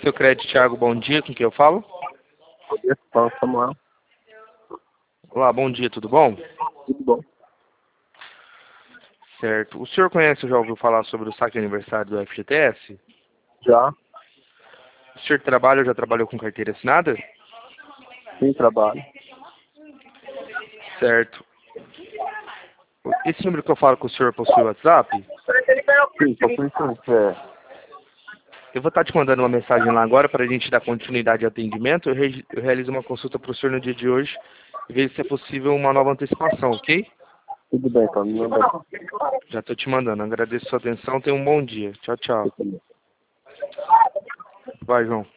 Seu Crédito, Thiago, bom dia, com quem eu falo? Bom dia, Paulo Samuel. Olá, bom dia, tudo bom? Tudo bom? Certo. O senhor conhece ou já ouviu falar sobre o saque aniversário do FGTS? Já? O senhor trabalha ou já trabalhou com carteira assinada? Sim, trabalho. Certo. Esse número que eu falo com o senhor possui WhatsApp? Sim, tô pensando que é. Eu vou estar te mandando uma mensagem lá agora para a gente dar continuidade ao atendimento. Eu realizo uma consulta para o senhor no dia de hoje e vejo se é possível uma nova antecipação, ok? Tudo bem, então. Me manda. Já estou te mandando. Agradeço a sua atenção. Tenha um bom dia. Tchau, tchau. Vai, João.